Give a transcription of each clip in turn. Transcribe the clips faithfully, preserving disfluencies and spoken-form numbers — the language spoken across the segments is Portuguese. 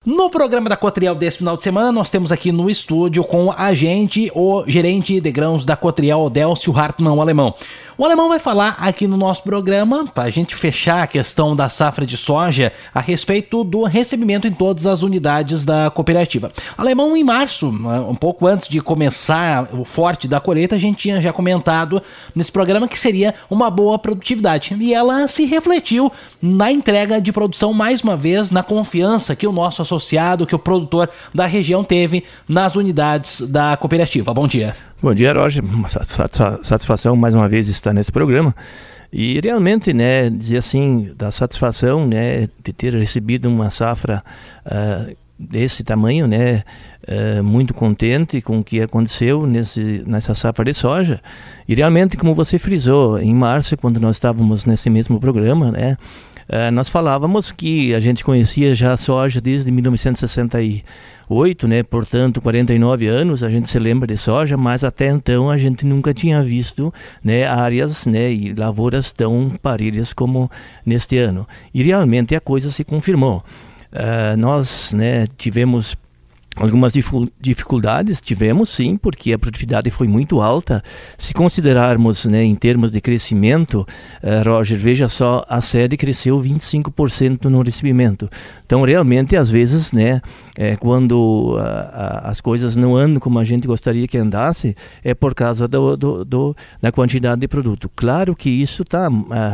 No programa da Cotriel desse final de semana, nós temos aqui no estúdio com a gente, o gerente de grãos da Cotriel, Odélcio Hartmann, o alemão. O alemão vai falar aqui no nosso programa, para a gente fechar a questão da safra de soja, a respeito do recebimento em todas as unidades da cooperativa. Alemão, em março, um pouco antes de começar o forte da colheita, a gente tinha já comentado nesse programa que seria uma boa produtividade. E ela se refletiu na entrega de produção, mais uma vez, na confiança que o nosso associado, que o produtor da região teve nas unidades da cooperativa. Bom dia. Bom dia, Roger. Uma satisfação mais uma vez estar nesse programa. E realmente, né, dizer assim, da satisfação, né, de ter recebido uma safra uh, desse tamanho, né, uh, muito contente com o que aconteceu nesse, nessa safra de soja. E realmente, como você frisou, em março, quando nós estávamos nesse mesmo programa, né, uh, nós falávamos que a gente conhecia já a soja desde mil novecentos e sessenta e oito, né, portanto quarenta e nove anos a gente se lembra de soja, mas até então a gente nunca tinha visto, né, áreas, né, e lavouras tão parelhas como neste ano. E realmente a coisa se confirmou. Uh, nós, né, tivemos algumas dificuldades, tivemos sim, porque a produtividade foi muito alta. Se considerarmos, né, em termos de crescimento, uh, Roger, veja só, a sede cresceu vinte e cinco por cento no recebimento. Então, realmente, às vezes, né, é, quando uh, uh, as coisas não andam como a gente gostaria que andasse, é por causa do, do, do, da quantidade de produto. Claro que isso está uh,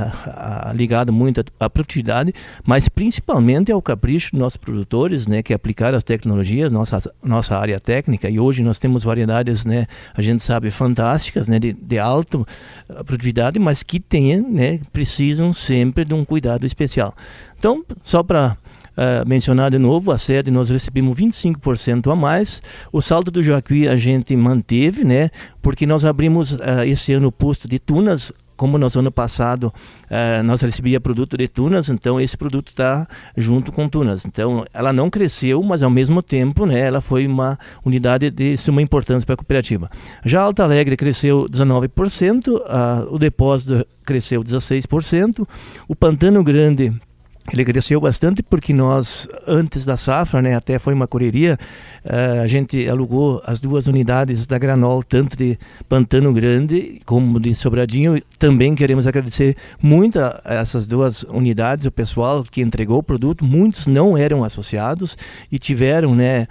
uh, ligado muito à, à produtividade, mas principalmente ao capricho dos nossos produtores, né, que aplicaram as tecnologias, nossa, nossa área técnica, e hoje nós temos variedades, né, a gente sabe, fantásticas, né, de, de alta produtividade, mas que tem, né, precisam sempre de um cuidado especial. Então, só para Uh, mencionar de novo, a sede nós recebemos vinte e cinco por cento a mais. O saldo do Jacuí a gente manteve, né, porque nós abrimos uh, esse ano o posto de tunas. Como no ano passado uh, nós recebíamos produto de tunas, então esse produto está junto com tunas. Então ela não cresceu, mas ao mesmo tempo, né, ela foi uma unidade de suma importância para a cooperativa. Já Alto Alegre cresceu dezenove por cento, uh, o depósito cresceu dezesseis por cento, o Pantano Grande ele cresceu bastante porque nós, antes da safra, né, até foi uma correria, uh, a gente alugou as duas unidades da Granol, tanto de Pantano Grande como de Sobradinho. Também queremos agradecer muito a essas duas unidades, o pessoal que entregou o produto. Muitos não eram associados e tiveram, né,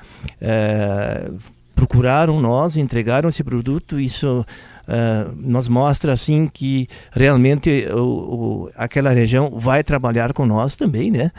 uh, procuraram nós, entregaram esse produto. Isso Uh, nos mostra assim que realmente o, o, aquela região vai trabalhar com nós também, né?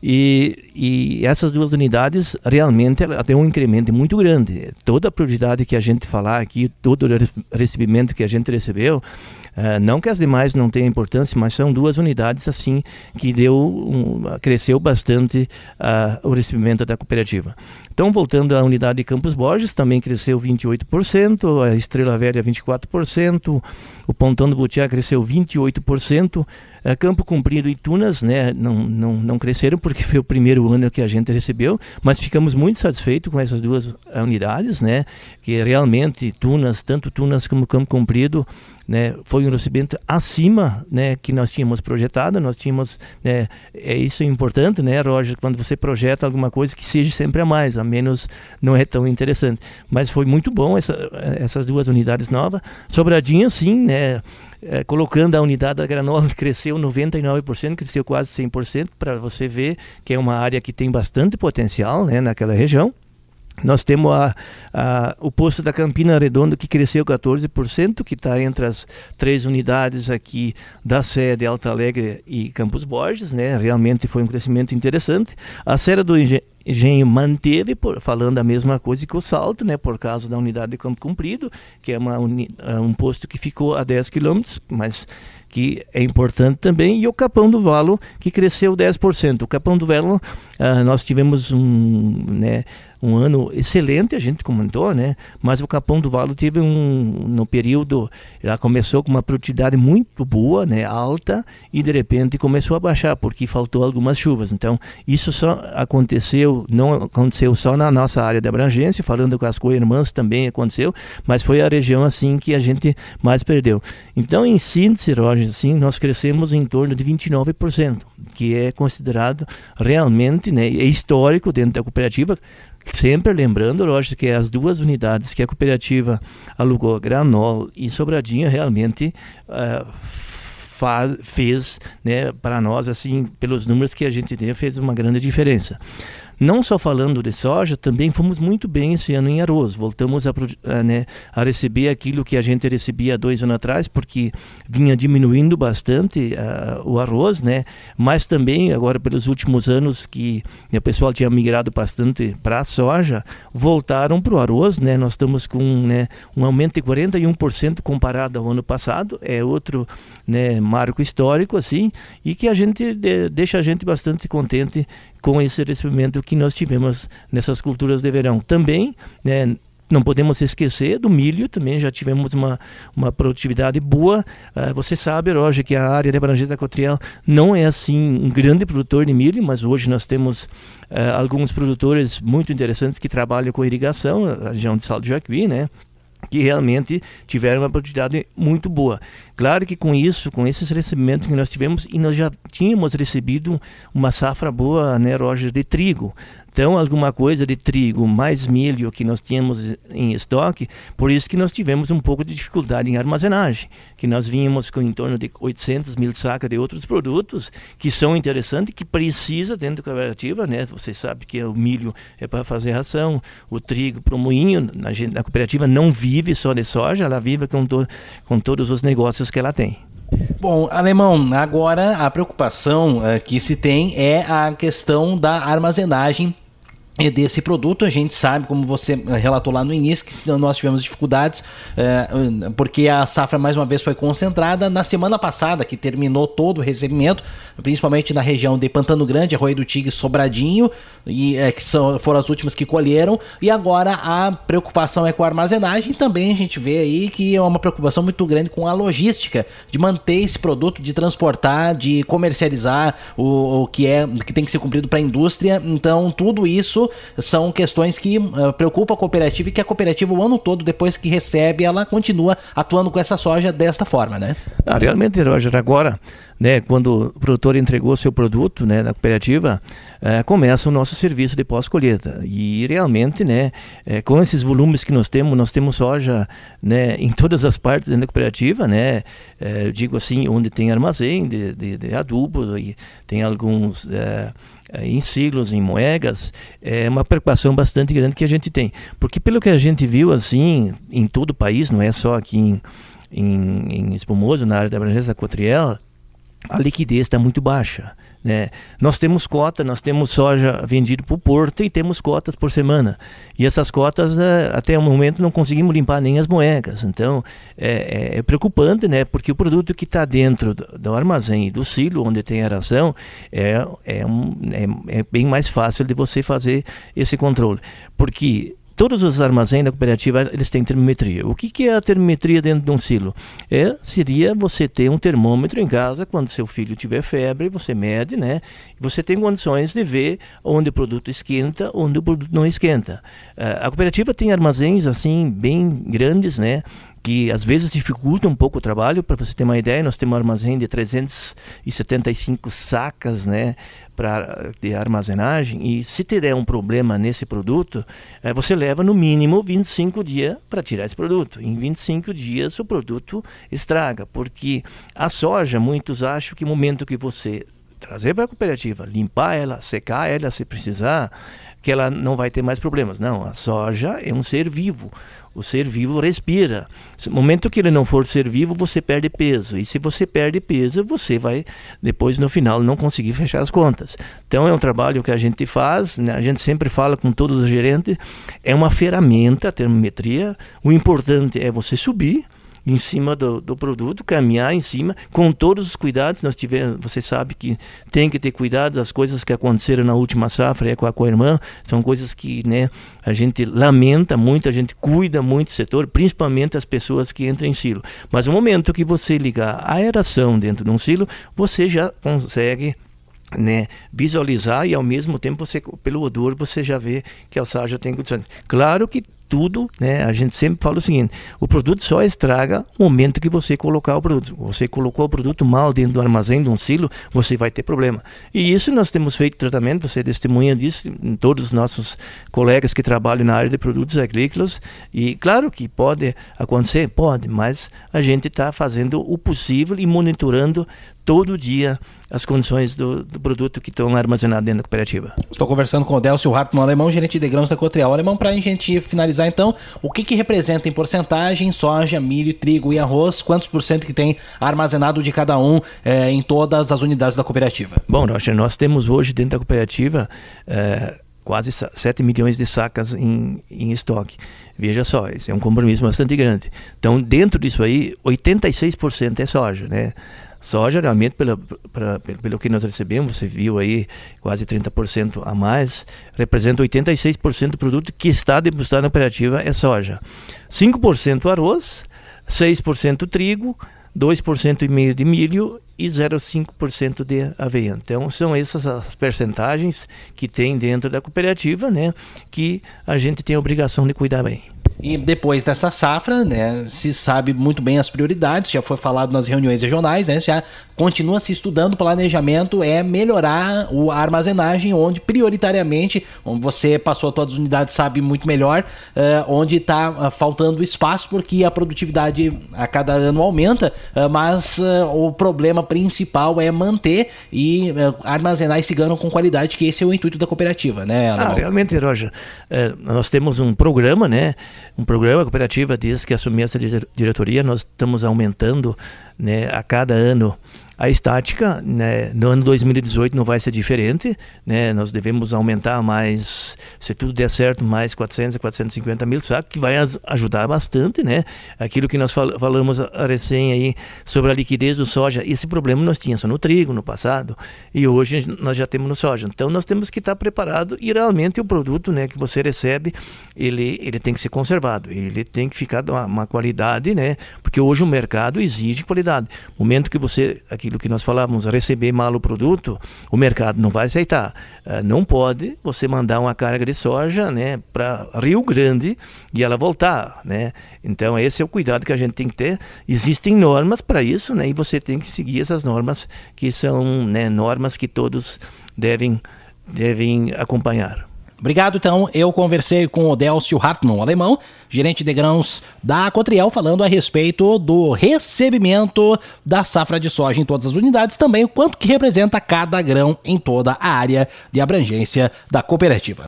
E, e essas duas unidades realmente ela tem um incremento muito grande. Toda a produtividade que a gente falar aqui, todo o recebimento que a gente recebeu, uh, não que as demais não tenham importância, mas são duas unidades assim que deu um, cresceu bastante uh, o recebimento da cooperativa. Então, voltando à unidade de Campos Borges, também cresceu vinte e oito por cento, a Estrela Velha vinte e quatro por cento, o Pontão do Butiá cresceu vinte e oito por cento, a Campo Comprido e Tunas, né, não, não, não cresceram porque foi o primeiro ano que a gente recebeu, mas ficamos muito satisfeitos com essas duas unidades, né, que realmente Tunas, tanto Tunas como Campo Comprido, né, foi um recebimento acima, né, que nós tínhamos projetado. Nós tínhamos, né, é isso é importante, né, Roger, quando você projeta alguma coisa que seja sempre a mais, a menos não é tão interessante. Mas foi muito bom essa, essas duas unidades novas. Sobradinho, sim, né, é, colocando a unidade da Granol, cresceu noventa e nove por cento, cresceu quase cem por cento, para você ver que é uma área que tem bastante potencial, né, naquela região. Nós temos a, a, o posto da Campina Redonda, que cresceu quatorze por cento, que está entre as três unidades aqui da sede Alto Alegre e Campos Borges, né? Realmente foi um crescimento interessante. A Serra do Engenho manteve, por, falando a mesma coisa que o Salto, né? Por causa da unidade de Campo Comprido, que é uma uni, um posto que ficou a dez quilômetros, mas que é importante também, e o Capão do Valo, que cresceu dez por cento. O Capão do Valo, uh, nós tivemos um, né, um ano excelente, a gente comentou, né? Mas o Capão do Valo teve um, no período, ela começou com uma produtividade muito boa, né, alta, e de repente começou a baixar, porque faltou algumas chuvas. Então, isso só aconteceu, não aconteceu só na nossa área de abrangência, falando com as co-irmãs também aconteceu, mas foi a região assim que a gente mais perdeu. Então, em síntese, Roger, armazenagem, assim, nós crescemos em torno de vinte e nove por cento, que é considerado realmente, né, é histórico dentro da cooperativa. Sempre lembrando, lógico, que as duas unidades que a cooperativa alugou, Granol e Sobradinho, realmente uh, faz, fez, né, para nós, assim, pelos números que a gente tem, fez uma grande diferença. Não só falando de soja, também fomos muito bem esse ano em arroz. Voltamos a, a, né, a receber aquilo que a gente recebia dois anos atrás, porque vinha diminuindo bastante uh, o arroz, né? Mas também agora pelos últimos anos que, né, o pessoal tinha migrado bastante para a soja, voltaram para o arroz, né? Nós estamos com, né, um aumento de quarenta e um por cento comparado ao ano passado, é outro, né, marco histórico, assim, e que a gente de, deixa a gente bastante contente com esse recebimento que nós tivemos nessas culturas de verão. Também, né, não podemos esquecer do milho, também já tivemos uma, uma produtividade boa. Uh, você sabe, Roger, que a área de abrangência da Cotriel não é assim um grande produtor de milho, mas hoje nós temos uh, alguns produtores muito interessantes que trabalham com irrigação, a região de Salto de Jacuí, né? Que realmente tiveram uma produtividade muito boa. Claro que com isso, com esses recebimentos que nós tivemos, e nós já tínhamos recebido uma safra boa, né, Roger, de trigo. Então, alguma coisa de trigo mais milho que nós tínhamos em estoque, por isso que nós tivemos um pouco de dificuldade em armazenagem, que nós vínhamos com em torno de oitocentos mil sacas de outros produtos que são interessantes, que precisa dentro da cooperativa, né? Você sabe que o milho é para fazer ração, o trigo para o moinho, a, a cooperativa não vive só de soja, ela vive com, to, com todos os negócios que ela tem. Bom, Alemão, agora a preocupação uh, que se tem é a questão da armazenagem desse produto. A gente sabe, como você relatou lá no início, que nós tivemos dificuldades é, porque a safra mais uma vez foi concentrada na semana passada, que terminou todo o recebimento, principalmente na região de Pantano Grande, Arroio do Tigre, Sobradinho, e, é, que são, foram as últimas que colheram, e agora a preocupação é com a armazenagem. Também a gente vê aí que é uma preocupação muito grande com a logística, de manter esse produto, de transportar, de comercializar o, o que, é, que tem que ser cumprido para a indústria. Então tudo isso são questões que uh, preocupam a cooperativa, e que a cooperativa o ano todo, depois que recebe, ela continua atuando com essa soja desta forma, né? Ah, realmente, Roger, agora, né, quando o produtor entregou seu produto, né, na cooperativa, eh, começa o nosso serviço de pós-colheita. E realmente, né, eh, com esses volumes que nós temos, nós temos soja, né, em todas as partes dentro da cooperativa, né, eh, eu digo assim, onde tem armazém de, de, de adubo, e tem alguns eh, em silos, em moegas, é uma preocupação bastante grande que a gente tem. Porque pelo que a gente viu, assim, em todo o país, não é só aqui em, em, em Espumoso, na área da abrangência da Cotriel, a liquidez está muito baixa, né? Nós temos cota, nós temos soja vendida para o porto e temos cotas por semana. E essas cotas, até o momento, não conseguimos limpar nem as moedas. Então, é, é preocupante, né? Porque o produto que está dentro do, do armazém e do silo, onde tem aração, é, é, um, é, é bem mais fácil de você fazer esse controle. Porque todos os armazéns da cooperativa, eles têm termometria. O que, que é a termometria dentro de um silo? É, seria você ter um termômetro em casa, quando seu filho tiver febre, você mede, né? Você tem condições de ver onde o produto esquenta, onde o produto não esquenta. Uh, a cooperativa tem armazéns, assim, bem grandes, né? Que às vezes dificulta um pouco o trabalho. Para você ter uma ideia, nós temos um armazém de trezentas e setenta e cinco sacas, né, pra, de armazenagem, e se tiver um problema nesse produto, é, você leva no mínimo vinte e cinco dias para tirar esse produto. Em vinte e cinco dias o produto estraga, porque a soja, muitos acham que o momento que você trazer para a cooperativa, limpar ela, secar ela se precisar, que ela não vai ter mais problemas. Não, a soja é um ser vivo. O ser vivo respira. No momento que ele não for ser vivo, você perde peso. E se você perde peso, você vai, depois no final, não conseguir fechar as contas. Então é um trabalho que a gente faz, né? A gente sempre fala com todos os gerentes, é uma ferramenta, a termometria. O importante é você subir em cima do, do produto, caminhar em cima, com todos os cuidados. Nós tivemos, você sabe que tem que ter cuidado. As coisas que aconteceram na última safra é com a co-irmã, são coisas que, né, a gente lamenta muito, a gente cuida muito do setor, principalmente as pessoas que entram em silo. Mas no momento que você ligar a aeração dentro de um silo, você já consegue, né, visualizar, e ao mesmo tempo você, pelo odor, você já vê que a soja tem condições. Claro que tudo, né, a gente sempre fala o seguinte: o produto só estraga no momento que você colocar o produto. Você colocou o produto mal dentro do armazém, de um silo, você vai ter problema. E isso nós temos feito tratamento, você é testemunha disso, em todos os nossos colegas que trabalham na área de produtos agrícolas. E claro que pode acontecer, pode, mas a gente está fazendo o possível e monitorando todo dia as condições do, do produto que estão armazenados dentro da cooperativa. Estou conversando com o Délcio Hartmann Alemão, gerente de grãos da Cotrial. Alemão, para a gente finalizar então, o que, que representa em porcentagem soja, milho, trigo e arroz? Quantos por cento que tem armazenado de cada um eh, em todas as unidades da cooperativa? Bom, Rocha, nós temos hoje dentro da cooperativa eh, quase sete milhões de sacas em, em estoque. Veja só, esse é um compromisso bastante grande. Então, dentro disso aí, oitenta e seis por cento é soja, né? Soja, realmente, pelo, pra, pelo que nós recebemos, você viu aí quase trinta por cento a mais, representa oitenta e seis por cento do produto que está depositado na cooperativa é soja. cinco por cento arroz, seis por cento trigo, dois por cento e meio de milho e zero vírgula cinco por cento de aveia. Então, são essas as percentagens que tem dentro da cooperativa, né, que a gente tem a obrigação de cuidar bem. E depois dessa safra, né, se sabe muito bem as prioridades, já foi falado nas reuniões regionais, né, já continua se estudando o planejamento, é melhorar o, a armazenagem, onde prioritariamente, onde você passou todas as unidades, sabe muito melhor, uh, onde está uh, faltando espaço, porque a produtividade a cada ano aumenta, uh, mas uh, o problema principal é manter e uh, armazenar esse grão com qualidade, que esse é o intuito da cooperativa, né, ah, realmente, Roger, é, nós temos um programa, né, um programa, a cooperativa, desde que assumi essa diretoria, nós estamos aumentando, né, a cada ano a estática, né, no ano dois mil e dezoito não vai ser diferente, né, nós devemos aumentar mais, se tudo der certo, mais quatrocentos a quatrocentos e cinquenta mil sacos, que vai ajudar bastante, né, aquilo que nós fal falamos a recém aí sobre a liquidez do soja. Esse problema nós tínhamos só no trigo no passado, e hoje nós já temos no soja. Então nós temos que estar preparado, e realmente o produto, né, que você recebe, ele, ele tem que ser conservado, ele tem que ficar de uma, uma qualidade, né, porque hoje o mercado exige qualidade. No momento que você, aquilo que nós falávamos, receber mal o produto, o mercado não vai aceitar. Uh, não pode você mandar uma carga de soja, né, para Rio Grande e ela voltar, né? Então esse é o cuidado que a gente tem que ter. Existem normas para isso, né, e você tem que seguir essas normas, que são, né, normas que todos devem, devem acompanhar. Obrigado, então. Eu conversei com o Délcio Hartmann Alemão, gerente de grãos da Cotriel, falando a respeito do recebimento da safra de soja em todas as unidades, também o quanto que representa cada grão em toda a área de abrangência da cooperativa.